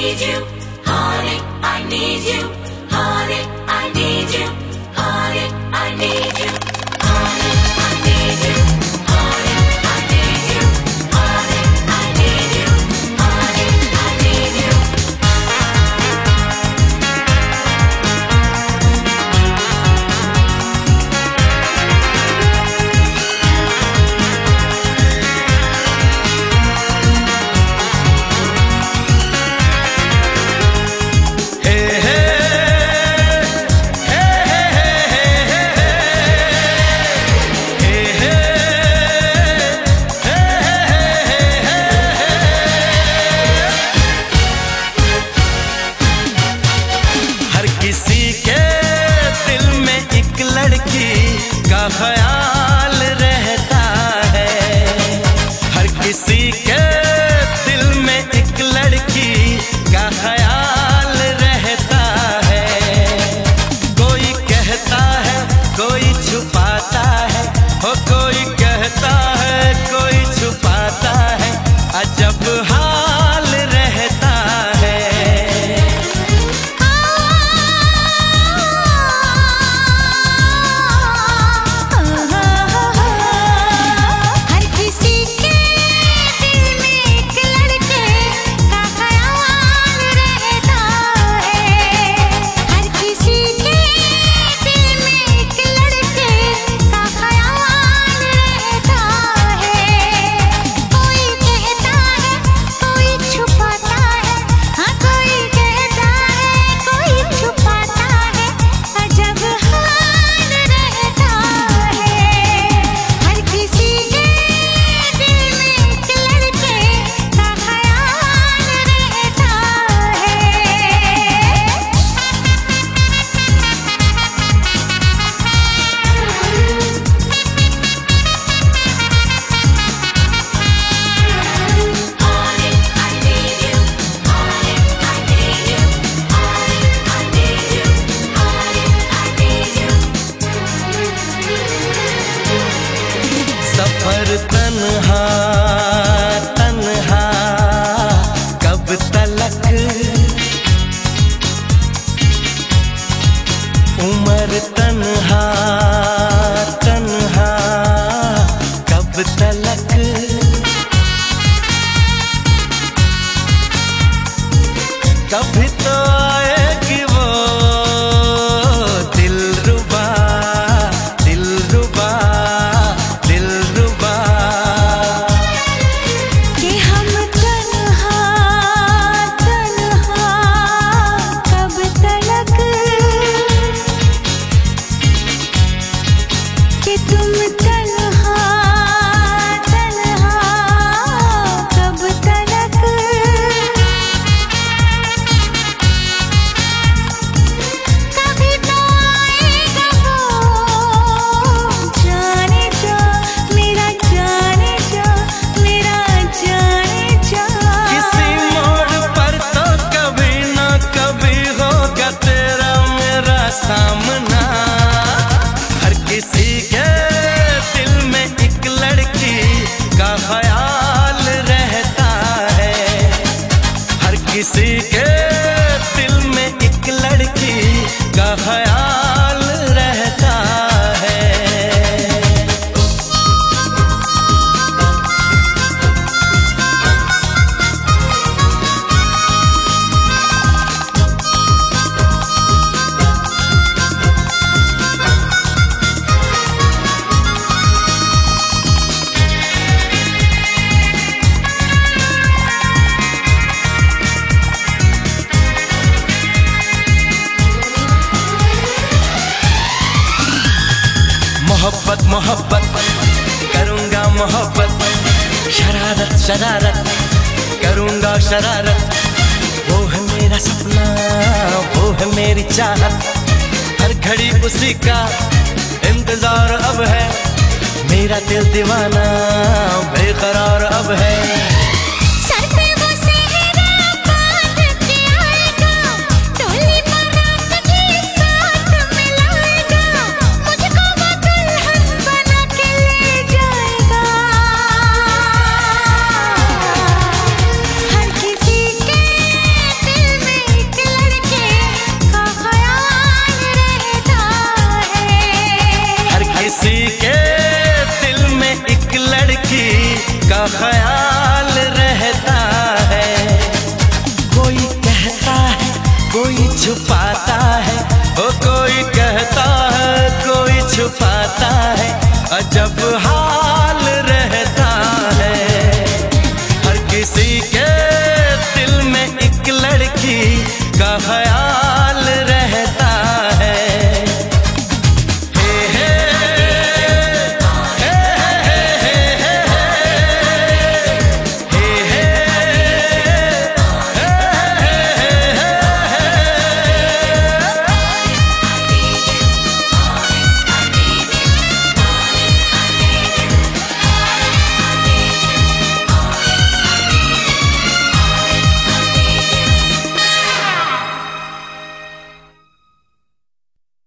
need you, honey, I need you, honey, I need you, honey, I need you, honey, I need you, honey, I need you, honey, I need you, honey, I need you. का ख्याल रहता है, हर किसी के दिल में एक लड़की का ख्याल रहता है। कोई कहता है, कोई छुपाता है, हो कोई कहता है, कोई छुपाता है, अजब हाल रहता है। सफर तन्हा तन्हा कब तलक, उम्र तन्हा तन्हा कब तलक। कभी तो आएगी वो दिलरुबा दिलरुबा दिलरुबा कि हम तन्हा तन्हा कब तलक, कि तुम तन्हा तन्हा कब तलक। कभी तो आएगा वो जाने जा, मेरा जाने जा, मेरा जाने जा। किसी मोड़ पर तो कभी ना कभी होगा तेरा मेरा सामना। हर किसी के दिल में एक लड़की का ख्याल रहता है, हर किसी के दिल में एक लड़की का ख्याल रहता है। मोहब्बत मोहब्बत करूँगा मोहब्बत, शरारत शरारत करूँगा शरारत। वो है मेरा सपना, वो है मेरी चाहत, हर घड़ी उसी का इंतजार अब है। मेरा दिल दीवाना बेकरार अब है। सर पे वो सेहरा बांध के आएगा, डोली बारात के साथ मिलाएगा, मुझको वो दुल्हन बना के ले जाएगा। हर किसी के दिल ख्याल रहता है। कोई कहता है, कोई छुपा